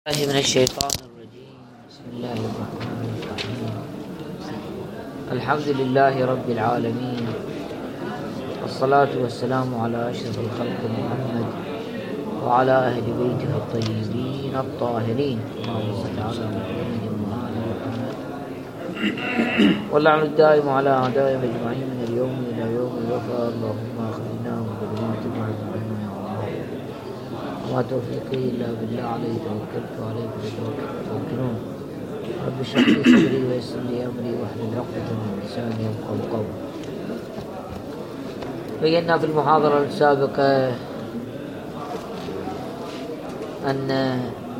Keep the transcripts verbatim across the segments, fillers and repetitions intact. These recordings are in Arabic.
الله من الشيطان الرجيم. بسم الله الرحمن الرحيم. الحمد لله رب العالمين، والصلاة والسلام على أشرف الخلق محمد وعلى أهل بيته الطيبين الطاهرين. اللهم صل على محمد وآل محمد واللعن الدائم على أعدائهم أجمعين من اليوم إلى يوم الوفاء. اللهم أخرجنا من ظلمات الوهم وما توفيقي إلا بالله، عليه توكلت وعليه فليتوكلون. رب اشرح لي صدري ويسر لي أمري واحلل عقدة من لساني يفقهوا قولي. بينا في المحاضرة السابقة أن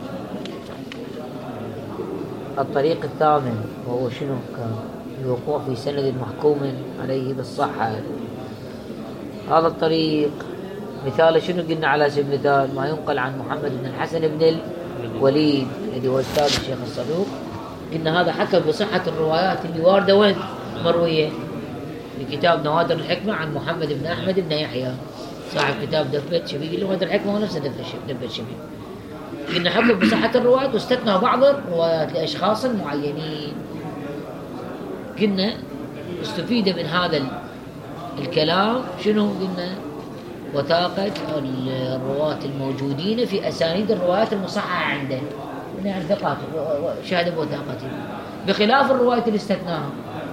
الطريق الثامن وهو شنو كان الوقوع في سند محكوم عليه بالصحة. هذا الطريق مثال شنو قلنا على سبيل المثال ما ينقل عن محمد بن الحسن بن الوليد الذي هو أستاذ الشيخ الصدوق. قلنا هذا حكم بصحة الروايات اللي واردة وين مروية في كتاب نوادر الحكمة عن محمد بن أحمد بن يحيى صاحب كتاب دفة شبيه. نوادر الحكمة هو نفسه دفة شبيه. قلنا حكم بصحة الروايات واستثنى بعض الروايات لأشخاص معينين. قلنا استفيد من هذا الكلام شنو قلنا وثاقة الرواة الموجودين في أسانيد الروايات المصححة عنده، يعني ثقات شهد بوثاقته، بخلاف الرواية اللي استثناها.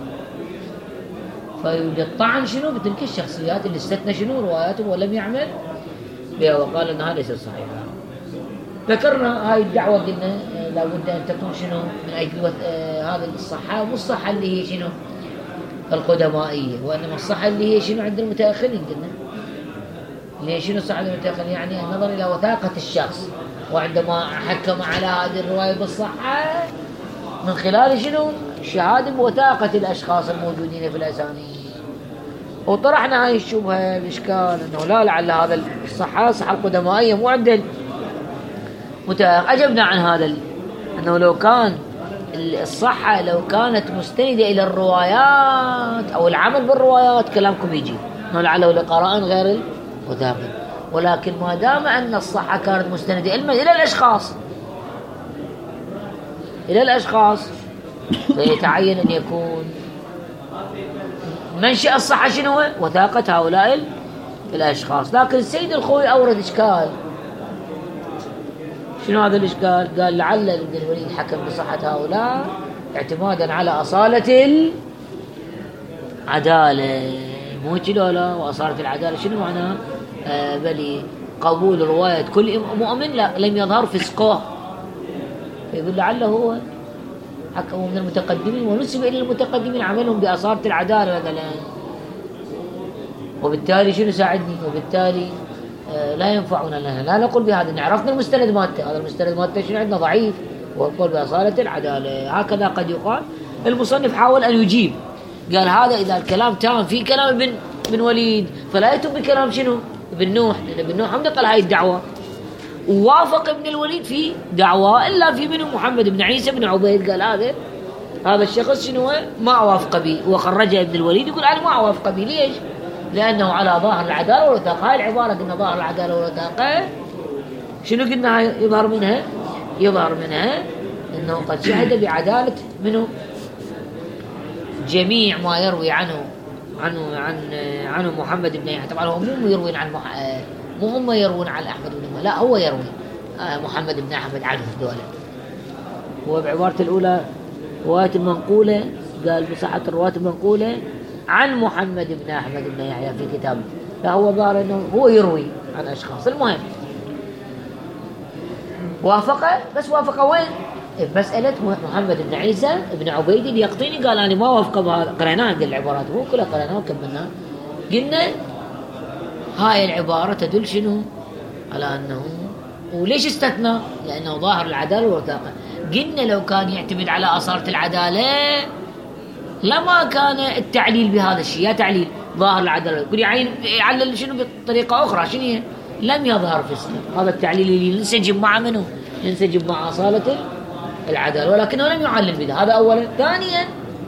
فيوجد طعن شنو بتلك الشخصيات اللي استثنى شنو رواياته ولم يعمل بها وقال أنها ليست صحيحة. ذكرنا هاي الدعوة قلنا لابد أن تكون شنو من أجل هذا الصحة، مو الصحة اللي هي شنو القدمائية، وإنما الصحة اللي هي شنو عند المتأخرين. قلنا ليش شنو صحة المتأخرين؟ يعني النظر إلى وثاقة الشخص، وعندما حكم على هذه الرواية بالصحة من خلال شنو الشهادة بوثاقة الأشخاص الموجودين في الأسانيد. وطرحنا هاي الشبهة الإشكال أنه لا لعل هذا الصحة صحة القدمائية مو عند المتأخر. أجبنا عن هذا أنه لو كان الصحة لو كانت مستندة إلى الروايات أو العمل بالروايات كلامكم يجي أنه لعله لقراء غير وثاقة، ولكن ما دام أن الصحة كانت مستندة إلى الأشخاص إلى الأشخاص فيتعين أن يكون منشأ الصحة شنو وثاقة هؤلاء الأشخاص. لكن السيد الخوي أورد إشكال. شنو هذا الإشكال؟ قال لعل ابن الوليد حكم بصحة هؤلاء اعتمادا على أصالة العدالة. مو كذا لا، وأصالة العدالة شنو معناه؟ آه بل قبول رواية كل مؤمن لا لم يظهر فسقه. فيقول لعله هو حكموا من المتقدمين ونسب إلى المتقدمين عملهم بأصالة العدالة مثلا، وبالتالي شنو ساعدني؟ وبالتالي آه لا ينفعنا لنا. لا نقول بهذا، عرفنا المستند مالته، هذا المستند مالته شنو عندنا ضعيف ويقول بأصالة العدالة. هكذا قد يقال. المصنف حاول أن يجيب، قال هذا إذا الكلام تام في كلام ابن ابن وليد فلا يتم بكلام شنو ابن نوح، لأن ابن نوح هم نقل هاي الدعوة ووافق ابن الوليد في دعوة، إلا في منهم محمد بن عيسى بن عبيد قال هذا هذا الشخص شنو ما أوافق به، وخرجه ابن الوليد يقول أنا ما أوافق به. ليش؟ لأنه على ظاهر العدالة والوثاقة. هاي العبارة قلنا ظاهر العدالة والوثاقة شنو قلنا يظهر منها؟ يظهر منها أنه قد شهد بعدالة منه جميع ما يروي عنه عنه عن عنه محمد بن يحيى. طبعا هو مو يروي عن مح... مو هم يروون عن احمد بن، لا هو يروي محمد بن احمد عنه دولة. هو بعبارة الاولى رواية المنقولة قال بصحة الرواية المنقولة عن محمد بن احمد بن يحيى في كتابه، لا هو ظاهر انه هو يروي عن اشخاص. المهم وافق، بس وافق وين؟ مسألة محمد بن عيسى بن عبيد اليقطيني قال أنا ما وافق بهذا. قرأناها عند العبارات مو كلها قرأناها وكملناها. قلنا هاي العبارة تدل شنو على أنه، وليش استثنى؟ لأنه ظاهر العدالة والوثاقة. قلنا لو كان يعتمد على أصالة العدالة لما كان التعليل بهذا الشيء. يا تعليل ظاهر العدالة يقول يعلل شنو بطريقة أخرى شنو هي؟ لم يظهر فسقه. هذا التعليل اللي ينسجم مع منه؟ ينسجم مع أصالة العدالة، ولكنه لم يعلل بذا. هذا أولا. ثانيا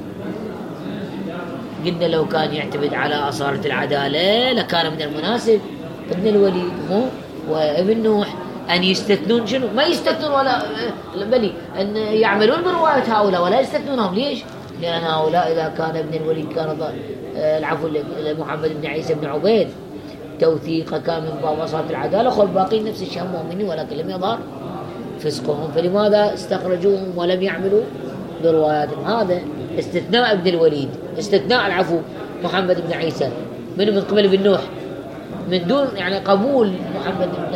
قلنا لو كان يعتمد على أصالة العدالة لكان من المناسب ابن الوليد مو وابن نوح أن يستثنون شنو؟ ما يستثنون ولا بل أن يعملون برواية هؤلاء ولا يستثنونهم. ليش؟ لأن هؤلاء إذا كان ابن الوليد كان العفو محمد بن عيسى بن عبيد توثيق كان من باب أصالة العدالة، خل الباقين نفس الشيء مؤمنين ولكن لم يظهر فسقهم، فلماذا استخرجوهم ولم يعملوا برواياتهم؟ هذا استثناء ابن الوليد، استثناء العفو محمد بن عيسى من من قبل بن نوح من دون يعني قبول محمد بن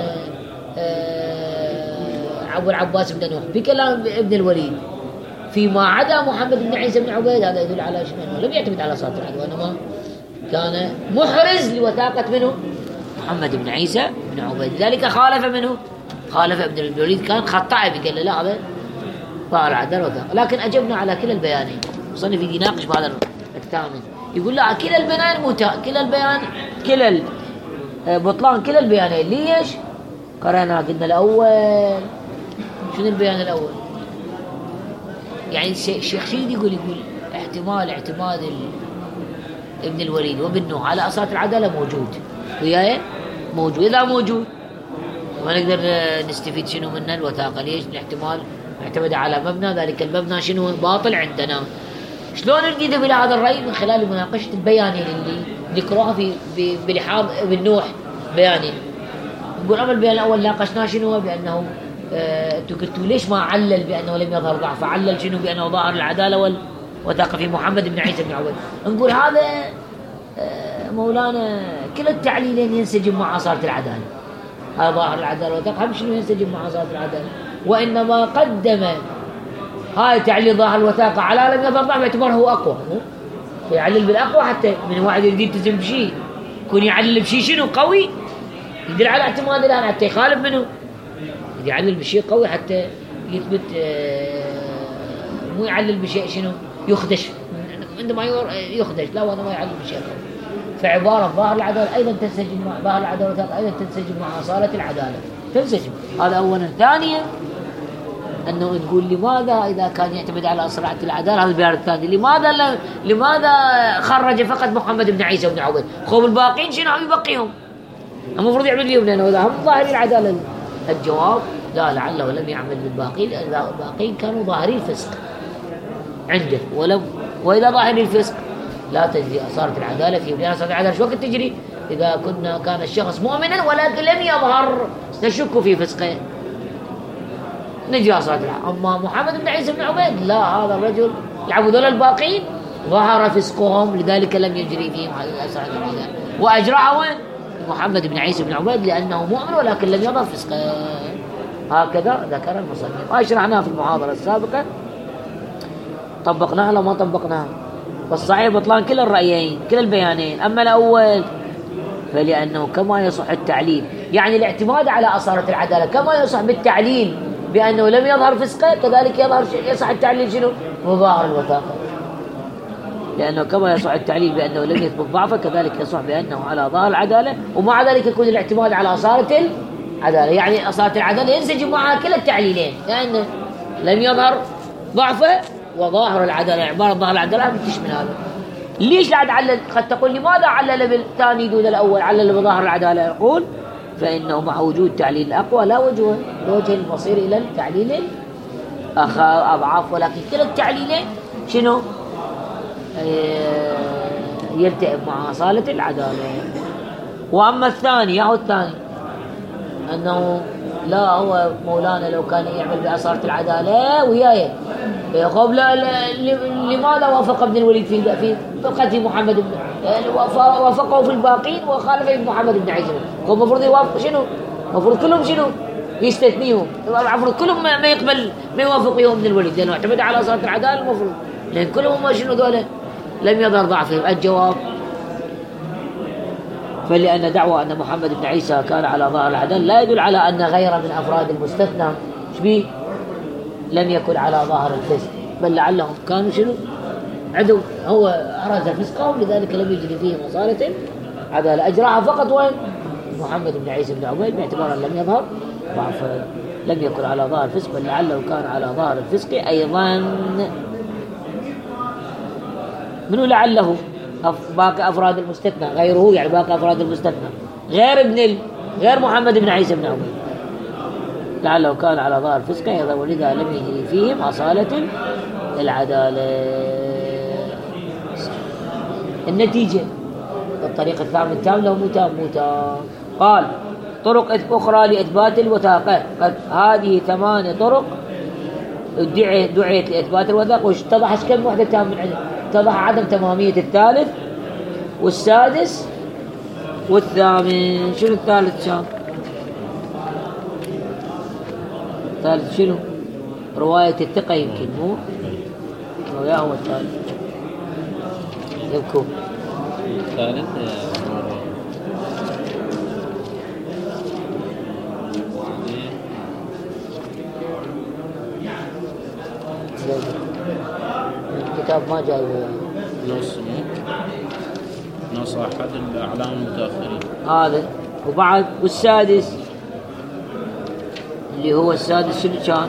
أبو العباس بن نوح بكلام ابن الوليد فيما عدا محمد بن عيسى بن عبيد. هذا يدل على شنو؟ لم يعتمد على صوت العدو، وإنما كان محرز لوثاقة منه محمد بن عيسى بن عبيد، ذلك خالف منه خالف ابن الوليد، كان خطأ بقال لا هذا ظاهر العدالة وثاقة. لكن أجبنا على كلا البيانين. مصنف يناقش بهذا الثامن يقول لا كلا البيان متى كلا البيان كلا بطلان كلا البيانين. ليش؟ قرأنا قلنا الأول شنو البيان الأول؟ يعني الشيخ شيد يقول يقول احتمال اعتماد ابن الوليد وابن نوح على أصالة العدالة موجود وياي موجود. إذا موجود ما نقدر نستفيد شنو منه الوثاقة. ليش؟ الاحتمال اعتمد على مبنى، ذلك المبنى شنو باطل عندنا. شلون نجد إلى هذا الرأي؟ من خلال مناقشة البيانين اللي ذكروها في بلحاظ ابن نوح بيانين. نقول أما البيان الأول ناقشناه شنو؟ بأنه انتوا قلتوا ليش ما علل بأنه لم يظهر ضعف؟ علل شنو؟ بأنه ظاهر العدالة والوثاقة في محمد بن عيسى بن عبيد. نقول هذا مولانا كلا التعليلين ينسجم مع أصالة العدالة. هذا ظاهر العدالة والوثاقة هم شنو ينسجم مع أصالة العدالة، وإنما قدم هاي تعليل ظاهر الوثاقة على لم يظهر ضعف باعتباره هو أقوى، فيعلل بالأقوى حتى من واحد يريد يلتزم بشيء يكون يعلل بشيء شنو قوي يدل على اعتماد الآن حتى يخالف منه، يعلل بشيء قوي حتى يثبت. مو يعلل بشيء شنو يخدش عندما يخدش، لا وأنا ما يعلل بشيء قوي. فعبارة ظاهر العدالة أيضا تنسجم مع ظاهر العدالة والوثاقة أيضا تنسجم مع أصالة العدالة تنسجم. هذا أولا. ثانيا أنه تقول لماذا إذا كان يعتمد على أصالة العدالة، هذا البيان الثاني، لماذا ل... لماذا خرج فقط محمد بن عيسى بن عبيد؟ خوف الباقين شنو يبقيهم؟ المفروض يعمل بهم لأنه إذا هم ظاهرين العدالة. الجواب لا، لعله لم يعمل بالباقين لأن الباقين كانوا ظاهرين الفسق عنده، ولو وإذا ظاهرين الفسق لا تجري أصالة العدالة فيهم، لأن أصالة العدالة شو وقت تجري؟ إذا كنا كان الشخص مؤمنا ولكن لم يظهر نشك في فسقه نجري أصالة العدالة. أما محمد بن عيسى بن عبيد لا، هذا الرجل العبد ولا الباقين ظهر فسقهم لذلك لم يجري فيهم أصالة العدالة، وأجرعه محمد بن عيسى بن عبيد لأنه مؤمن ولكن لم يظهر فسقه. هكذا ذكر المصنف. أشرحناه في المحاضرة السابقة، طبقناها لو ما طبقناها. والصحيح بطلان كل الرأيين كل البيانين. أما الأول فلأنه كما يصح التعليل، يعني الاعتماد على أصالة العدالة كما يصح بالتعليل بأنه لم يظهر فسقه كذلك يظهر يصح التعليل شنو؟ مظاهر الوثاقة. لأنه كما يصح التعليل بأنه لم يثبت ضعفه كذلك يصح بأنه على ظاهر العدالة، ومع ذلك يكون الاعتماد على أصالة العدالة، يعني أصالة العدالة ينسجم معها كلا التعليلين لأنه لم يظهر ضعفه وظاهر العدالة. عبارة ظاهر العدالة بتشمل هذا. ليش لا علل؟ قد تقول لماذا علل بالثاني دون الأول؟ علل بظاهر العدالة. يقول فإنه مع وجود تعليل الأقوى لا وجه وجه المصير إلى التعليل أخا أضعاف، ولكن كلا التعليلين شنو؟ يلتئم مع أصالة العدالة. وأما الثاني أو الثاني أنه لا، هو مولانا لو كان يعمل بأصالة العدالة وياي يقول لا, لا لماذا وافق ابن الوليد في في قتل محمد بن وافقه في الباقين وخالف ابن محمد بن عيسى؟ هو المفروض يوافق شنو؟ المفروض كلهم شنو؟ يستثنيهم. المفروض كلهم ما يقبل ما يوافق يوم ابن الوليد لأنه اعتمد على أصالة العدالة المفروض، لأن كلهم ما شنو ذولا لم يظهر ضعفهم. الجواب فلأن دعوى أن محمد بن عيسى كان على ظاهر العدالة لا يدل على أن غير من أفراد المستثنى شبيه لم يكن على ظاهر الفسق، بل لعلهم كانوا شنو؟ عدو هو أراد فسقهم لذلك لم يجري فيهم أصالة عدالة. أجراها فقط وين؟ محمد بن عيسى بن عبيد باعتبار لم يظهر ضعف، لم يكن على ظاهر الفسق بل لعله كان على ظاهر الفسق أيضا. منو لعله؟ باقي أفراد المستثنى غيره، يعني باقي أفراد المستثنى غير ابن ال... غير محمد بن عيسى بن عبيد. لعله كان على ظاهر فسقه أيضا، ولذا لم يجري فيهم أصالة العدالة. النتيجة الطريق الثامن تام لو مو تام مو تام. قال طرق أخرى لإثبات الوثاقة، قد هذه ثمان طرق دعيت لإثبات الوثاقة، واتضح كم وحدة تام من عندهم. اتضح عدم تمامية الثالث والسادس والثامن. شنو الثالث شام؟ الثالث شنو؟ رواية الثقة يمكن مو؟ ويا هو الثالث يبكو الثالث الكتاب ما جاي نص نص أحد الأعلام المتأخرين هذا. وبعد والسادس اللي هو السادس شنو كان؟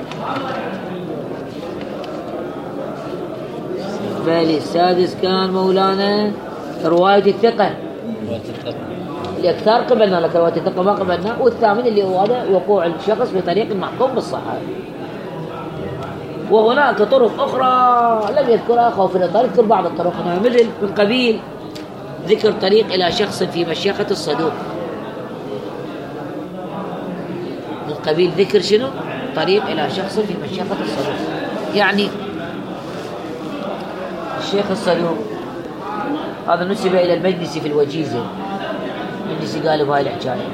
بالي السادس كان مولانا رواية الثقة اللي أكثر قبلنا، لك رواية الثقة ما قبلنا. والثامن اللي هو هذا وقوع الشخص بطريق المحكوم بالصحة. وهناك طرق أخرى لم يذكرها خوف الإطار، يذكر بعض الطرق هنا مثل من قبيل ذكر طريق إلى شخص في مشيخة الصدوق. من قبيل ذكر شنو؟ طريق إلى شخص في مشيخة الصدوق، يعني الشيخ الصدوق هذا نسب إلى المجلسي في الوجيزة. المجلسي قال بهاي الحكاية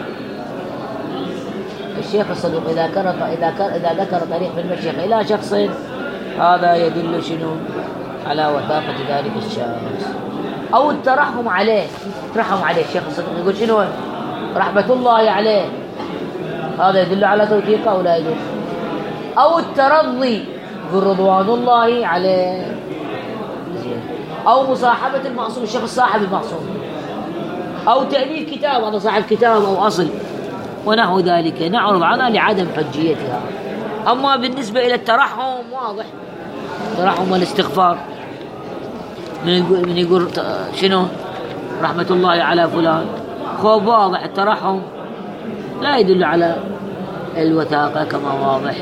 الشيخ الصدوق إذا كان إذا كان إذا ذكر طريق من المشيخ إلى شخص هذا يدل شنو؟ على وثاقة ذلك الشخص أو الترحم عليه. ترحم عليه الشيخ الصدوق يقول شنو؟ رحمة الله عليه، هذا يدل على توثيقه أو لا يدل؟ أو الترضي برضوان الله عليه، أو مصاحبة المعصوم، الشخص صاحب المعصوم، أو تأليف كتاب، هذا صاحب كتاب أو أصل ونحو ذلك، نعرض عنها لعدم حجيتها. أما بالنسبة إلى الترحم واضح، الترحم والاستغفار من يقول, من يقول شنو؟ رحمة الله على فلان، خوف واضح. الترحم لا يدل على الوثاقة كما واضح،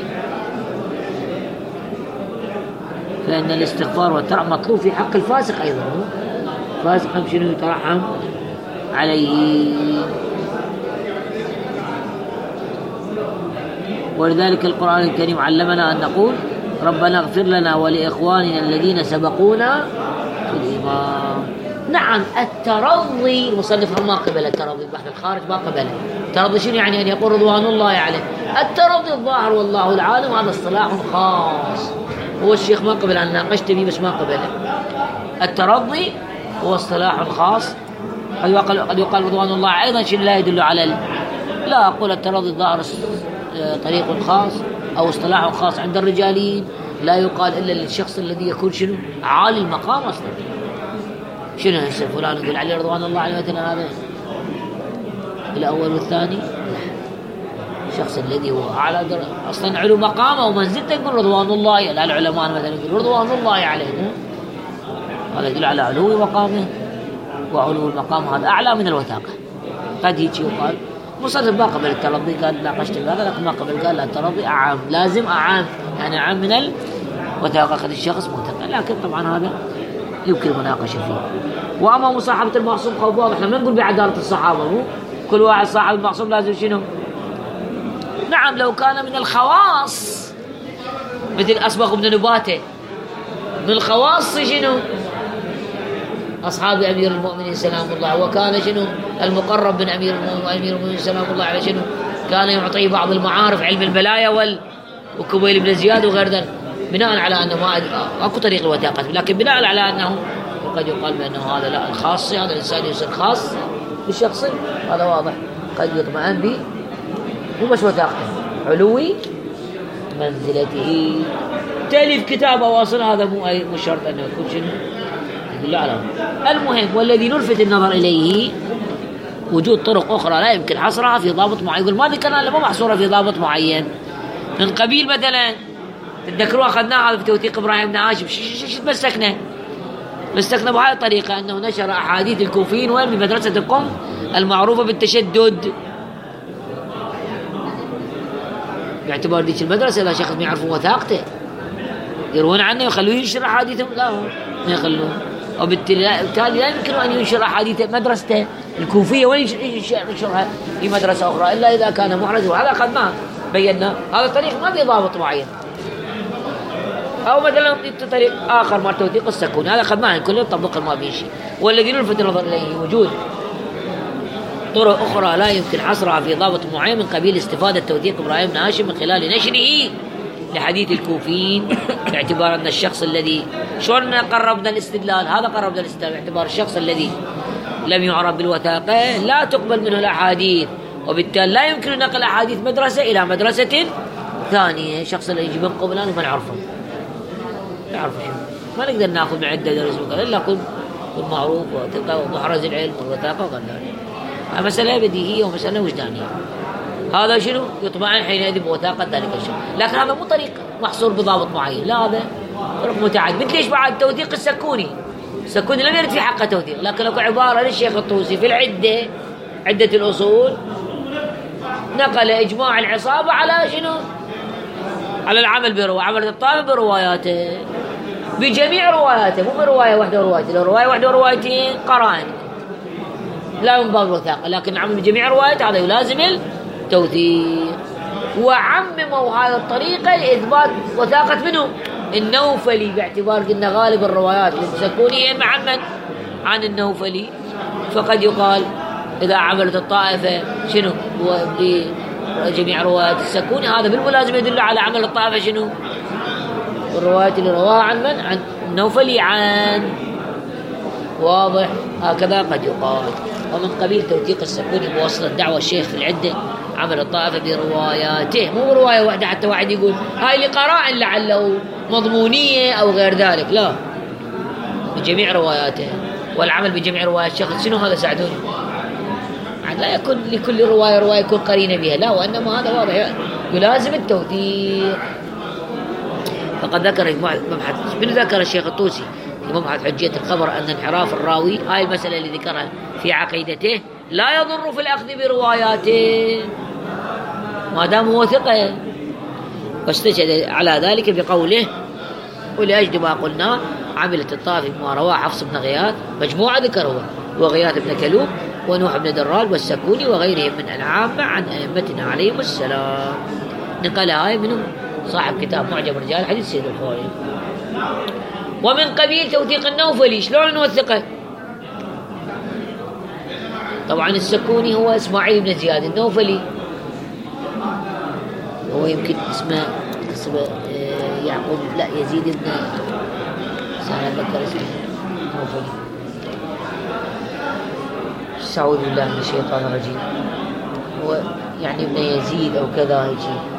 لأن الاستغفار والترحم مطلوب في حق الفاسق أيضا. الفاسق شنو يترحم عليه؟ ولذلك القرآن الكريم علمنا أن نقول ربنا اغفر لنا ولإخواننا الذين سبقونا في الإيمان. نعم الترضي المصنف ما قبل الترضي، البحث الخارج ما قبله. الترضي شنو يعني؟ أن يقول رضوان الله عليه. الترضي الظاهر والله العالم هذا اصطلاح خاص، هو الشيخ ما قبل أن ناقشت به بس ما قبله. الترضي هو اصطلاح خاص، قد يقال رضوان الله أيضا شنو لا يدل على ال... لا أقول الترضي الظاهر طريق خاص أو اصطلاح خاص عند الرجاليين، لا يقال إلا للشخص الذي يكون شنو؟ عالي المقام أصلا. شنو هسه فلان يقول عليه رضوان الله عليه مثلا، هذا الأول والثاني؟ الشخص الذي هو أعلى در... أصلا علو مقامه ومنزلته يقول رضوان الله، لا العلماء مثلا يقول رضوان الله عليه، هذا يدل على علو مقامه، وعلو المقام هذا أعلى من الوثاقة. قد هيك يقال مصنف ما قبل الترضي، قال ناقشت هذا، لكن ما قبل قال لا الترضي أعام، لازم أعام، يعني أعام من الوثاقة قد الشخص مهتم، لكن طبعا هذا يمكن مناقشة فيه. وأما مصاحبة المعصوم خوف واضح، احنا ما نقول بعدالة الصحابة، مو كل واحد صاحب المعصوم لازم شنو؟ نعم لو كان من الخواص مثل أسبغ بن نباتة، من الخواص شنو؟ أصحاب أمير المؤمنين سلام الله، وكان شنو؟ المقرب من أمير المؤمنين سلام الله عليه شنو؟ كان يعطيه بعض المعارف علم البلايا وال وكبيل بن زياد وغير ذلك، بناء على أنه ما أكو طريق الوثاقة، لكن بناء على أنه قد يقال بأنه هذا لا الخاص، هذا الإنسان يصير خاص بالشخص، هذا واضح قد يطمئن به ومش وثاقته، علوي منزلته. تأليف كتاب أواصل هذا مو أي مو شرط أنه يكون شنو يدل على. المهم والذي نلفت النظر إليه وجود طرق أخرى لا يمكن حصرها في ضابط معين. يقول ما ذكرنا إلا ما محصورة في ضابط معين، من قبيل مثلا تذكروا أخذناها هذا في توثيق إبراهيم بن هاشم، شو تمسكنا؟ مسكنا بهذه الطريقة أنه نشر أحاديث الكوفيين وين من مدرسة القم المعروفة بالتشدد، باعتبار ذيك المدرسة لا شخص ما يعرفون وثاقته يروون عنه ويخلوه ينشر أحاديثهم، لا ما يخلوه. وبالتالي لا يمكن أن ينشر أحاديث مدرسته الكوفية وين ينشرها في مدرسة أخرى إلا إذا كان محرز. وهذا قد ما بينا هذا الطريق ما في ضابط معين. أو مثلا طريق آخر مع توثيق السكون، هذا قد ما كل يطبق ما فيه شيء. والذي نلفت النظر إليه وجود طرق أخرى لا يمكن حصرها في ضابط معين من قبيل استفادة توثيق إبراهيم بن هاشم من خلال نشره لحديث الكوفيين، باعتبار أن الشخص الذي شلون قربنا الاستدلال، هذا قربنا الاستدلال باعتبار الشخص الذي لم يعرف بالوثاقة لا تقبل منه الأحاديث، وبالتالي لا يمكن نقل أحاديث مدرسة إلى مدرسة ثانية. شخص اللي يجي من قبلنا ما نعرفه نعرف شو ما نقدر ناخذ من عدة درس وكذا إلا كل معروف وثقة ومحرز العلم والوثاقة وغير ذلك. مسألة بديهية ومسألة وجدانية. هذا شنو يطمئن حينئذ بوثاقة ذلك الشيء، لكن هذا مو طريق محصور بضابط معين، لا هذا طرق متعدد. مثل ليش بعد توثيق السكوني، السكوني لم يرد في حقه توثيق، لكن لو عبارة للشيخ الطوسي في العدة عدة الأصول نقل إجماع العصابة على شنو، على العمل برواية عمل الطالب برواياته بجميع رواياته، مو برواية واحدة وروايتين، رواية واحدة وروايتين قرائن لا من باب الوثاقة، لكن عمل بجميع رواياته هذا يلازم التوثيق. وعمموا هذه الطريقة لإثبات وثاقة منه النوفلي، باعتبار أن غالب الروايات للسكوني هي معمد عن النوفلي، فقد يقال إذا عملت الطائفة شنو بجميع روايات السكوني هذا بالملازم يدل على عمل الطائفة شنو الروايات اللي رواها عن من عن النوفلي عن واضح. هكذا قد يقال. ومن قبيل توثيق السكوني بوصل الدعوة الشيخ في العدة عمل الطائفة برواياته، مو رواية واحدة حتى واحد يقول هاي لقرائن لعله مضمونية أو غير ذلك، لا بجميع رواياته. والعمل بجميع روايات الشخص شنو هذا ساعدوني لا يكون لكل رواية رواية يكون قرينة بها، لا وإنما هذا واضح يلازم التوثيق. فقد ذكر مبحث من ذكر الشيخ الطوسي في مبحث حجية الخبر أن انحراف الراوي، هاي المسألة اللي ذكرها في عقيدته، لا يضر في الأخذ برواياته ما دام هو ثقة. واستشهد على ذلك بقوله ولأجل ما قلنا عملت الطائفة بما رواه حفص بن غياث مجموعة ذكره وغياث بن كلوب ونوح بن درال والسكوني وغيرهم من العامة عن أئمتنا عليهم السلام. نقل هاي منهم صاحب كتاب معجم رجال الحديث سيد الخوئي. ومن قبيل توثيق النوفلي، شلون نوثقه؟ طبعا السكوني هو اسماعيل بن زياد، النوفلي هو يمكن اسمه اسمه يعقوب لا يزيد بن سهل ذكر اسمه نوفلي. أعوذ بالله من الشيطان الرجيم. هو يعني ابن يزيد أو كذا هيك.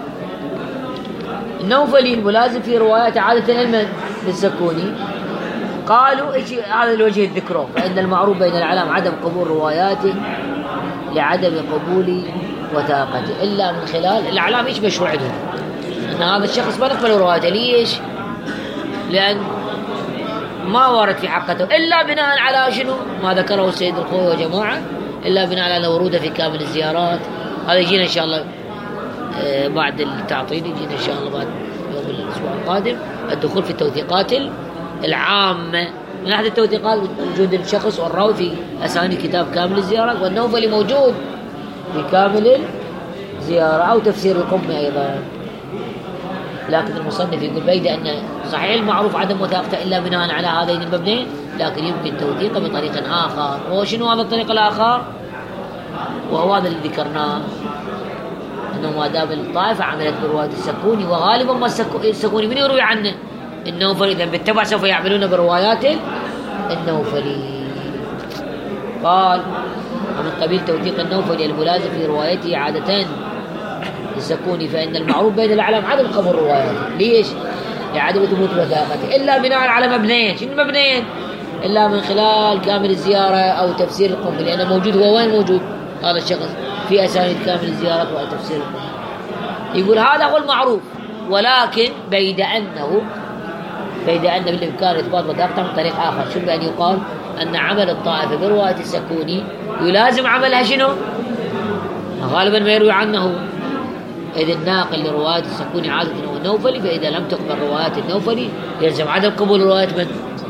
النوفلي الملازم في روايات عادة علما للسكوني قالوا هذا الوجه الذكره، فإن المعروف بين العلام عدم قبول رواياته لعدم قبول وثاقته إلا من خلال الأعلام. إيش مشروع عندهم؟ أن هذا الشخص ما نقبل روايته، ليش؟ لأن ما ورد في حقته إلا بناء على شنو ما ذكره السيد الخوئي وجماعة، إلا بناء على وروده في كامل الزيارات. هذا يجينا إن شاء الله بعد التعطيل، يجينا إن شاء الله بعد يوم الأسبوع القادم الدخول في التوثيقات العامة. من أحد التوثيقات وجود الشخص والراوي في أسانيد كتاب كامل الزيارات، والنوفلي موجود في كامل الزيارة أو تفسير القمة أيضا. لكن المصنف يقول بيد أن صحيح المعروف عدم وثاقته إلا بناء على هذين المبنيين، لكن يمكن توثيقه بطريق آخر. وهو شنو هذا الطريق الآخر؟ وهو هذا اللي ذكرناه، أنه ما دام الطائفة عملت برواية السكوني، وغالبا ما السكوني من يروي عنه النوفلي، إذا بالتبع سوف يعملون بروايات النوفلي. قال ومن قبيل توثيق النوفلي الملازم في روايته عادة السكوني، فإن المعروف بين الأعلام عدم قبول روايته، ليش؟ لعدم ثبوت وثاقته إلا بناء على مبنيين. شنو المبنيين؟ إلا من خلال كامل الزيارة أو تفسير القنبلة، لأنه موجود. هو وين موجود هذا الشخص؟ في أسانيد كامل الزيارة وتفسير القنبلة. يقول هذا هو المعروف، ولكن بيد أنه بيد أن بالإمكان إثبات وثاقته من طريق آخر. شنو بأن يقال أن عمل الطائفة برواية السكوني يلازم عملها شنو؟ غالبا ما يروي عنه إذا الناقل لرواية السكوني عادة هو النوفلي، فإذا لم تقبل روايات النوفلي يلزم عدم قبول رواية من؟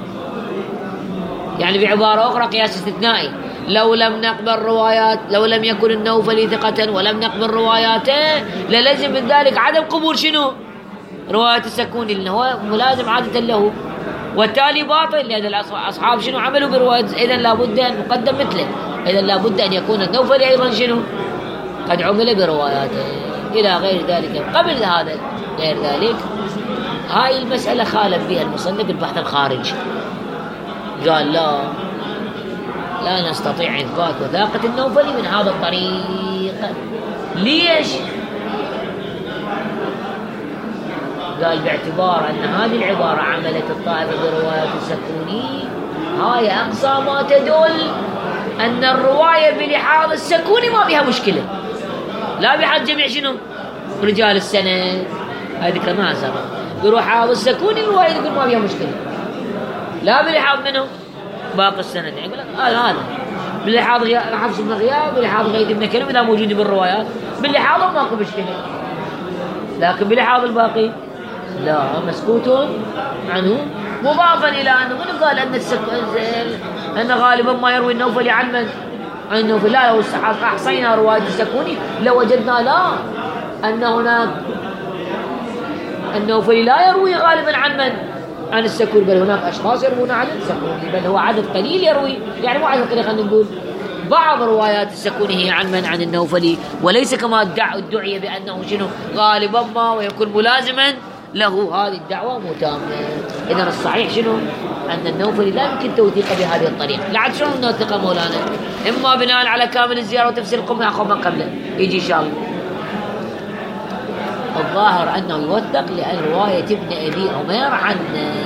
يعني بعبارة أخرى قياس استثنائي، لو لم نقبل روايات، لو لم يكن النوفلي ثقة ولم نقبل رواياته للزم من ذلك عدم قبول شنو؟ رواية السكوني، لأنه هو ملازم عادة له، والتالي باطل، لأن الأصحاب شنو عملوا برواية، إذن لابد أن نقدم مثله، إذن لابد أن يكون النوفلي أيضا شنو؟ قد عمل برواياته إلى غير ذلك. قبل هذا غير ذلك هاي المسألة خالف بها المصنف البحث الخارجي، قال لا لا نستطيع إثبات وثاقة النوفلي من هذا الطريق. ليش؟ قال باعتبار أن هذه العبارة عملت الطائفة برواية السكوني، هاي أقصى ما تدل أن الرواية بلحاظ السكوني ما بها مشكلة، لا بحاظ جميع شنو؟ رجال السند، هذه كما سبق بلحاظ السكوني الرواية يقول ما بها مشكلة، لا بلحاظ منه باقي السند. يقول لك هذا هذا بلحاظ حفص بن غياب، بلحاظ غيث بن كلمة إذا موجود بالروايات باللحاظ ماكو مشكلة، لكن بلحاظ الباقي لا، مسكوت عنه. مضافا إلى أنه من قال أن السك... أن غالبا ما يروي النوفلي عن من؟ عن النوفلي. لا، لو أحصينا رواية السكوني لوجدنا لا أن هناك النوفلي لا يروي غالبا عن من؟ عن السكوني، بل هناك أشخاص يروون عن السكوني، بل هو عدد قليل يروي، يعني مو عدد قليل، خلينا نقول بعض روايات السكوني هي عن من؟ عن النوفلي، وليس كما ادعي بأنه شنو غالبا ما ويكون ملازما له. هذه الدعوة متامة. إذن الصحيح شنو؟ أن النوفلي لا يمكن توثيقه بهذه الطريقة. لعد شنو نوثقه مولانا؟ إما بناء على كامل الزيارة وتفسير القمة أخو من قبله يجي إن شاء الله. الظاهر أنه يوثق لأن رواية ابن أبي عمير عن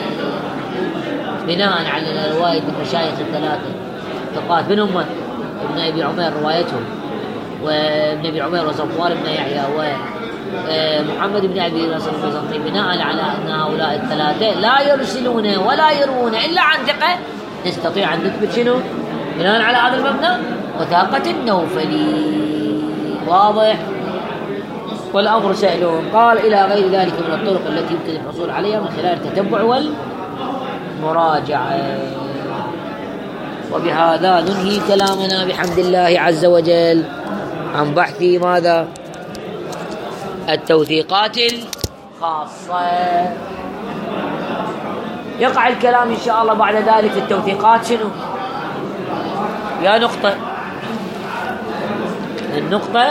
بناء على رواية المشايخ الثلاثة ثقات منهم ابن أبي عمير روايتهم، وابن أبي عمير وصفوان بن يحيى ومحمد بن أبي رسول البيزنطي، بناء على أن هؤلاء الثلاثة لا يرسلون ولا يروون إلا عن ثقة، نستطيع أن نثبت شنو؟ بناء على هذا المبنى وثاقة النوفلي. واضح؟ والأمر سائلون. قال إلى غير ذلك من الطرق التي يمكن الحصول عليها من خلال التتبع والمراجعة. وبهذا ننهي كلامنا بحمد الله عز وجل عن بحث ماذا؟ التوثيقات الخاصة. يقع الكلام إن شاء الله بعد ذلك في التوثيقات شنو؟ يا نقطة النقطة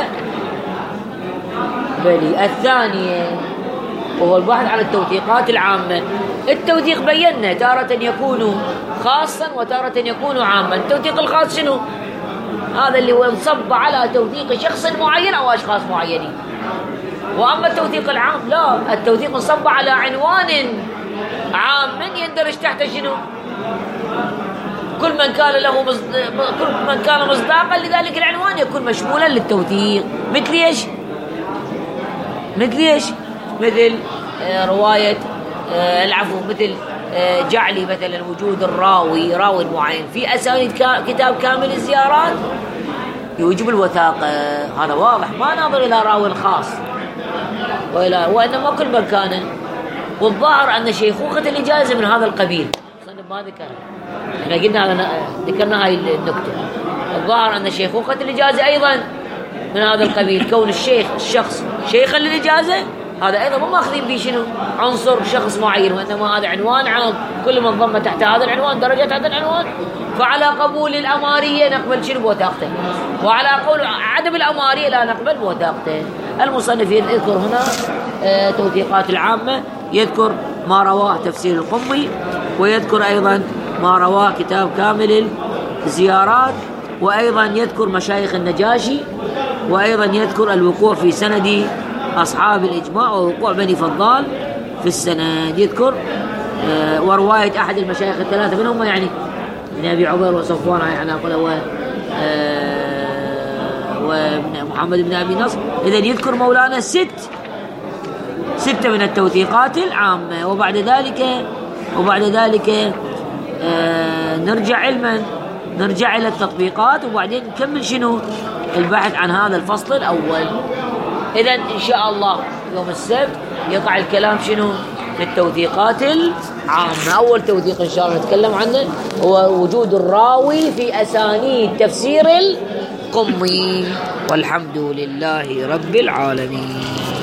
بلي الثانية وهو البحث عن التوثيقات العامة. التوثيق بينا تارة يكون خاصا وتارة يكون عاما. التوثيق الخاص شنو؟ هذا اللي هو انصب على توثيق شخص معين أو أشخاص معينين. وأما التوثيق العام لا، التوثيق انصب على عنوان عام يندرج تحت شنو؟ كل من كان له مصد... كل من كان مصداقا لذلك العنوان يكون مشمولا للتوثيق. مثل ايش؟ مثل ايش؟ مثل آه رواية آه العفو مثل آه جعلي مثلا وجود الراوي راوي معين في أسانيد كا... كتاب كامل الزيارات يوجب الوثاقة. هذا واضح، ما ناظر إلى راوي خاص وإلى وإنما كل من كان. والظاهر أن شيخوخة الإجازة من هذا القبيل. ما ذكر احنا قلنا هذا، ذكرنا هاي النكتة. الظاهر أن شيخوخة الإجازة أيضا من هذا القبيل، كون الشيخ الشخص شيخا للإجازة هذا أيضا مو ماخذين به شنو عنصر شخص معين، وإنما هذا عنوان عام، كل من ضم تحت هذا العنوان درجة تحت العنوان. فعلى قبول الأمارية نقبل شنو بوثاقته، وعلى قول عدم الأمارية لا نقبل بوثاقته. المصنف يذكر هنا آه توثيقات العامة، يذكر ما رواه تفسير القمي، ويذكر أيضا ما رواه كتاب كامل الزيارات، وأيضا يذكر مشايخ النجاشي، وأيضا يذكر الوقوع في سند أصحاب الإجماع ووقوع بني فضال في السند. يذكر آه ورواية أحد المشايخ الثلاثة منهم يعني ابن أبي عمير وصفوان يعني أقول هو آه ومحمد بن أبي نصر. إذن يذكر مولانا ست ستة من التوثيقات العامة. وبعد ذلك وبعد ذلك آه نرجع علما نرجع إلى التطبيقات، وبعدين نكمل شنو البحث عن هذا الفصل الأول. إذا إن شاء الله يوم السبت يقع الكلام شنو؟ في التوثيقات العامة. أول توثيق إن شاء الله نتكلم عنه هو وجود الراوي في أسانيد تفسير القمي، والحمد لله رب العالمين.